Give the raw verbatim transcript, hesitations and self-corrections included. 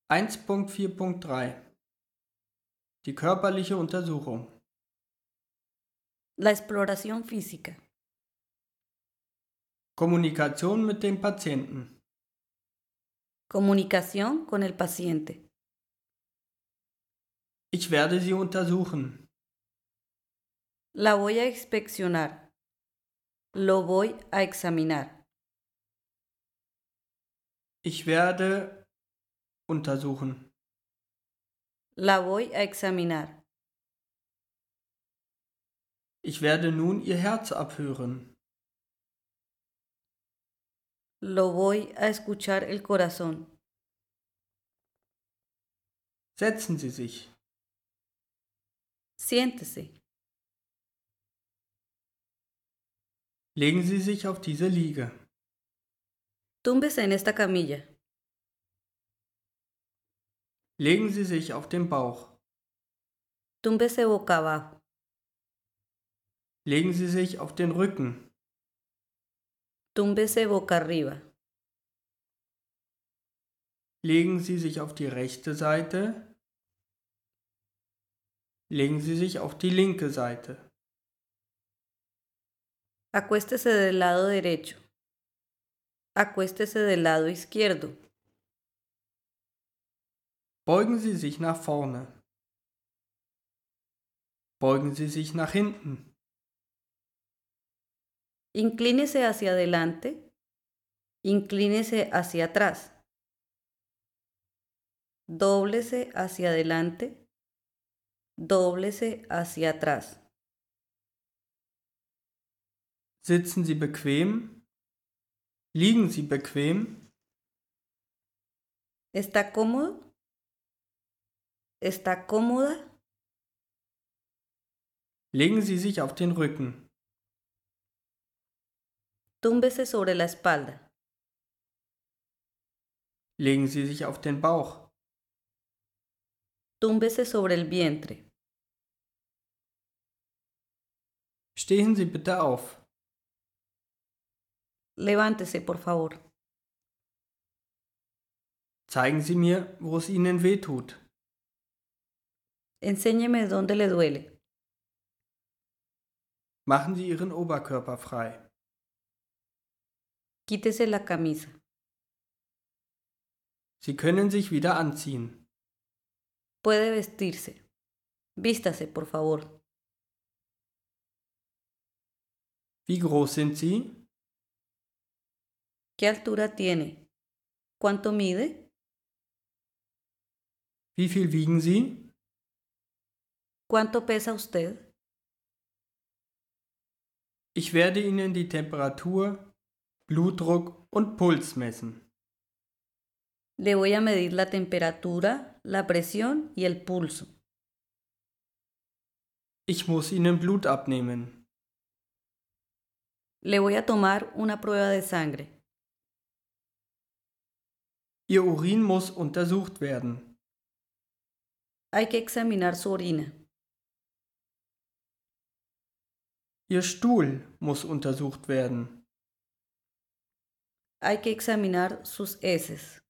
eins Punkt vier Punkt drei Die körperliche Untersuchung. La exploración física. Kommunikation mit dem Patienten. Comunicación con el paciente. Ich werde Sie untersuchen. La voy a inspeccionar. Lo voy a examinar. Ich werde untersuchen. La voy a examinar. Ich werde nun Ihr Herz abhören. Lo voy a escuchar el corazón. Setzen Sie sich. Siéntese. Legen Sie sich auf diese Liege. Túmbese en esta camilla. Legen Sie sich auf den Bauch. Túmbese boca abajo. Legen Sie sich auf den Rücken. Túmbese boca arriba. Legen Sie sich auf die rechte Seite. Legen Sie sich auf die linke Seite. Acuéstese del lado derecho. Acuéstese del lado izquierdo. Beugen Sie sich nach vorne. Beugen Sie sich nach hinten. Inclínese hacia adelante. Inclínese hacia atrás. Dóblese hacia adelante. Dóblese hacia atrás. Sitzen Sie bequem? Liegen Sie bequem? ¿Está cómodo? ¿Está cómoda? Legen Sie sich auf den Rücken. Túmbese sobre la espalda. Legen Sie sich auf den Bauch. Túmbese sobre el vientre. Stehen Sie bitte auf. Levántese, por favor. Zeigen Sie mir, wo es Ihnen weh tut. Enséñeme dónde le duele. Machen Sie Ihren Oberkörper frei. Quítese la camisa. Sie können sich wieder anziehen. Puede vestirse. Vístase, por favor. Wie groß sind Sie? ¿Qué altura tiene? ¿Cuánto mide? Wie viel wiegen Sie? ¿Cuánto pesa usted? Ich werde Ihnen die Temperatur, Blutdruck und Puls messen. Le voy a medir la temperatura, la presión y el pulso. Ich muss Ihnen Blut abnehmen. Le voy a tomar una prueba de sangre. Ihr Urin muss untersucht werden. Hay que examinar su orina. Ihr Stuhl muss untersucht werden. Hay que examinar sus heces.